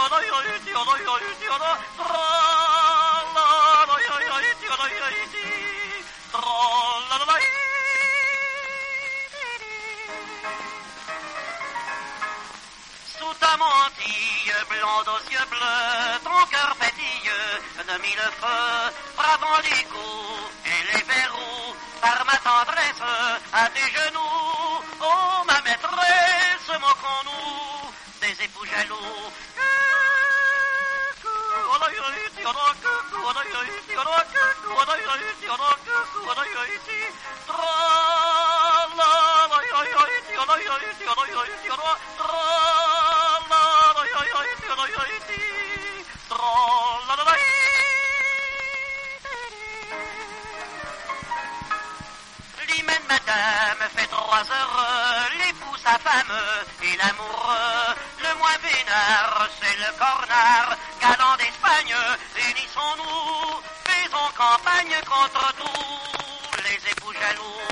Sous ta mantille blonde aux yeux bleus, ton cœur pétille de mille feux, bravant les coups et les verrous, par ma tendresse à tes genoux. Oh ma maîtresse, moquons-nous des époux jaloux. L'hymen madame fait 3 heures, l'époux sa femme et l'amoureux. Le moins vénard c'est le cornard, galant d'Espagne, unissons-nous, faisons campagne contre tous les époux jaloux.